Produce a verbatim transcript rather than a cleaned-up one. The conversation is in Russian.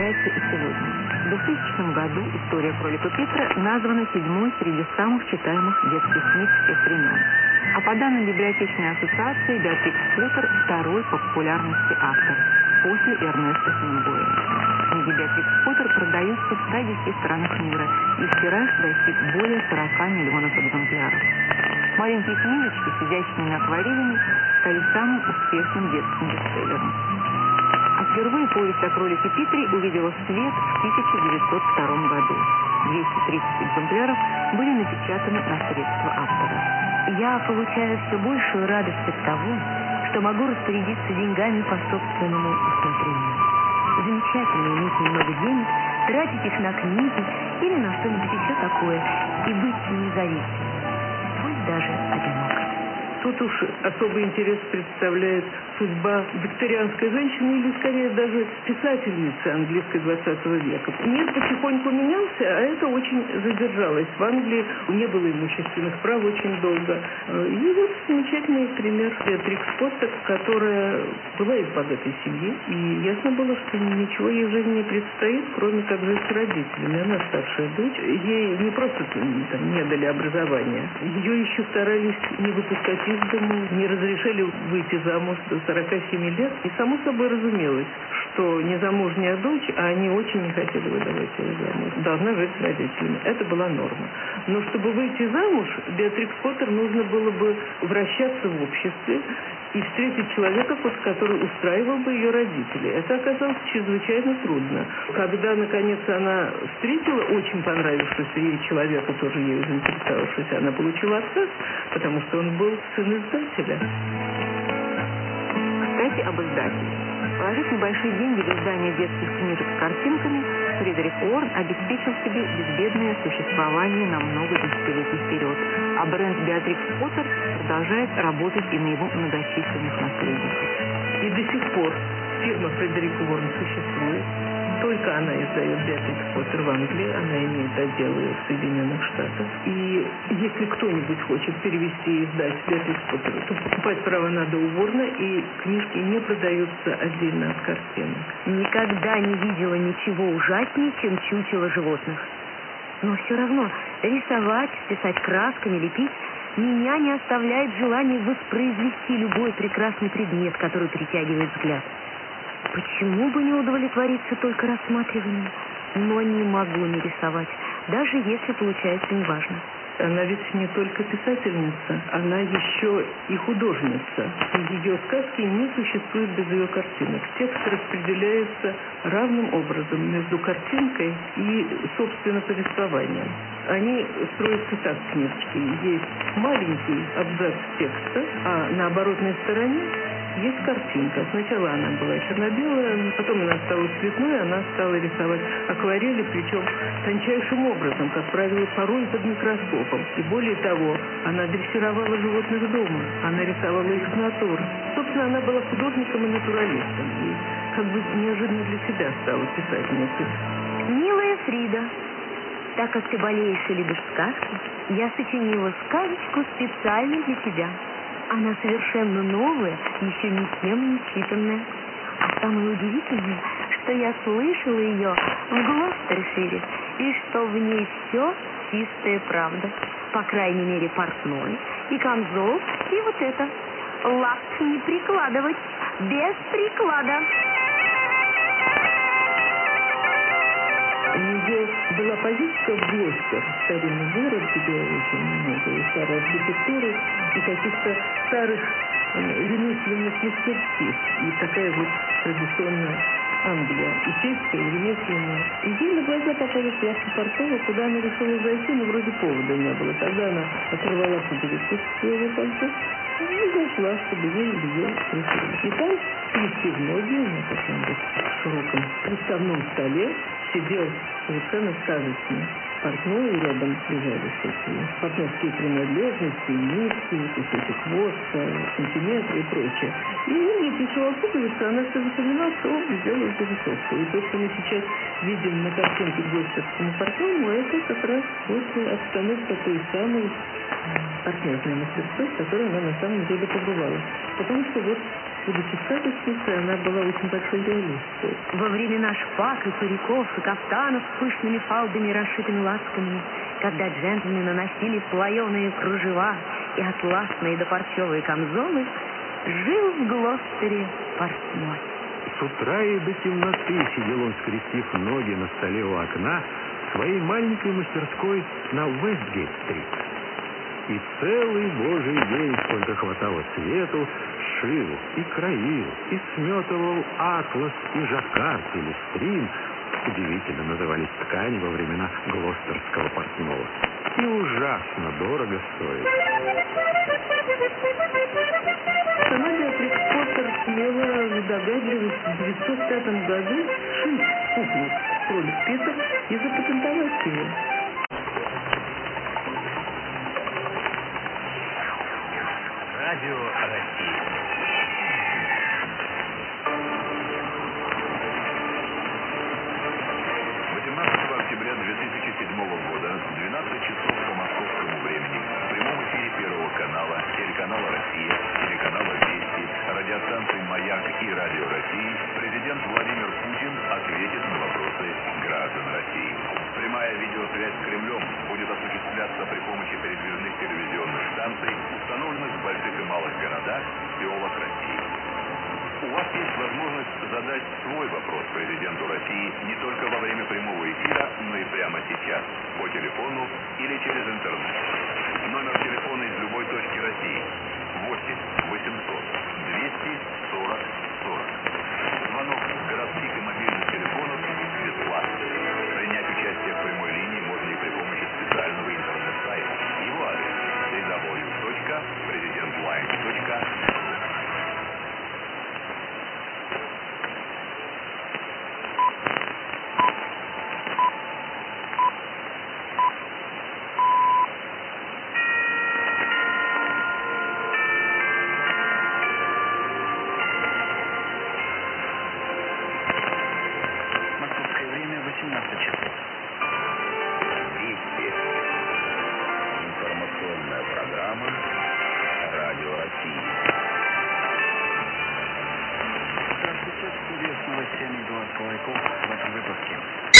продолжается и сегодня. В двухтысячном году «История кролика Питера» названа седьмой среди самых читаемых детских книг всех времен. А по данным библиотечной ассоциации, Беатрикс Поттер – второй по популярности автор, после Эрнеста Хемингуэя. Книги Беатрикс Поттер продаются в ста десяти странах мира, их тираж достиг более сорока миллионов экземпляров. Маленькие книжечки с изящными акварелями стали самым успешным детским бестселлером. А впервые повесть о кролике Питере увидела свет в тысяча девятьсот втором году. двести тридцать экземпляров были напечатаны на средства автора. Я получаю все большую радость от того, что могу распорядиться деньгами по собственному усмотрению. Замечательно иметь немного денег, тратить их на книги или на что-нибудь еще такое и быть независимым, пусть даже одинокой. Тут уж особый интерес представляет судьба викторианской женщины или, скорее, даже писательницы английской двадцатого века. Мир потихоньку менялся, а это очень задержалось. В Англии не было имущественных прав очень долго. И вот замечательный пример Беатрикс Поттер, которая была из богатой семьи, и ясно было, что ничего ей в жизни не предстоит, кроме как жить с родителями. Она старшая дочь. Ей не просто там, не дали образования. Ее еще старались не выпускать из дому, не разрешили выйти замуж до сорока семи лет. И само собой разумелось, что незамужняя дочь, а они очень не хотели выдавать ее замуж, должна жить с родителями. Это была норма. Но чтобы выйти замуж, Беатрикс Поттер нужно было бы вращаться в обществе и встретить человека, который устраивал бы ее родителей. Это оказалось чрезвычайно трудно. Когда, наконец, она встретила очень понравившегося ей человека, тоже ею заинтересовавшегося, она получила отказ, потому что он был сын издателя. Кстати, об издателе. Положив небольшие деньги в издание детских книжек с картинками, Фредерик Уорн обеспечил себе безбедное существование на много десятилетий вперед, а бренд Беатрикс Поттер продолжает работать и на его многочисленных наследников. И до сих пор фирма Фредерик Уорн существует. Только она издает Беатрикс Поттер в Англии, она имеет отделы в Соединенных Штатах. И если кто-нибудь хочет перевести и издать Беатрикс Поттер, то покупать право надо у Уорна, и книжки не продаются отдельно от картинок. Никогда не видела ничего ужаснее, чем чучело животных. Но все равно рисовать, писать красками, лепить меня не оставляет желание воспроизвести любой прекрасный предмет, который притягивает взгляд. Почему бы не удовлетвориться только рассматриванием? Но не могу не рисовать, даже если получается неважно. Она ведь не только писательница, она еще и художница. И ее сказки не существуют без ее картинок. Текст распределяется равным образом между картинкой и, собственно, повествованием. Они строятся так, книжечки. Есть маленький абзац текста, а на оборотной стороне есть картинка. Сначала она была черно-белая, потом она стала цветной, она стала рисовать акварели, причем тончайшим образом, как правило, порой под микроскопом. И более того, она дрессировала животных дома, она рисовала их с натуры. Собственно, она была художником и натуралистом. И как бы неожиданно для себя стала писательницей. Милая Фрида, так как ты болеешь и любишь сказки, я сочинила сказочку специально для тебя. Она совершенно новая, еще никем не читанная. А самое удивительное, что я слышала ее в Глостершире, и что в ней все чистая правда. По крайней мере, портной, и камзол, и вот это. Лак не прикладывать, без приклада. У нее была поездка в Глостер, старинный город, где очень много и старой архитектуры, и каких-то старых э, ремесленных мастерских. И такая вот традиционная Англия, и сельская, и ремесленная. И ей на глаза попалась лавка портного, куда она решила зайти, но вроде повода не было. Тогда она оторвала пуговицу своего пальто и зашла, чтобы ей ее пришили. И там, свести в ноги, на каком-то широком приставном столе, сидел совершенно сказочный портной, и рядом лежали всякие партнерские принадлежности, нитки, кусочек воска, сантиметры и прочее. И Ольга пришла пуговицу, она все запоминала, что сделала зарисовку. И то, что мы сейчас видим на картинке к Глостерскому портному, это как раз вот обстановка той самой партнерной мастерской, в которой она на самом деле побывала. Потому что вот, будучи сказочницей, она была очень большой реалисткой. Во времена шпаг и париков и кафтанов с пышными фалдами, расшитыми ласками, когда джентльмены носили слоеные кружева и атласные до парчевые камзолы, жил в Глостере портной. С утра и до темноты сидел он, скрестив ноги на столе у окна в своей маленькой мастерской на Уэстгейт-стрит. И целый божий день, сколько хватало свету, шил и краил, и сметывал атлас и жаккард или стрин, удивительно назывались ткани во времена Глостерского портного, и ужасно дорого стоили. Сама Беатрикс Поттер сумела в догадливость в девятьсот пятом году сшить куклу кролик Питер и запатентовать ее. Радио России. восемнадцатого октября две тысячи седьмого года, двенадцать часов по московскому времени, в прямом эфире Первого канала, телеканала «Россия», телеканала «Вести», радиостанции «Маяк» и «Радио России» президент Владимир Путин ответит на вопросы граждан России. Прямая видеосвязь с Кремлем будет осуществляться при помощи передвижных телевизионных станций, установленных в больших и малых городах, селах России. У вас есть возможность задать свой вопрос президенту России не только во время прямого эфира, но и прямо сейчас, по телефону или через интернет. Номер телефона из любой точки России восемь восемьсот двести сорок сорок. Звонок с городских и мобильных телефонов бесплатный. Принять участие в прямой линии можно и при помощи специального интернет-сайта. Его адрес дабл ю дабл ю дабл ю точка президентлайн точка ру. Московское время восемнадцать часов.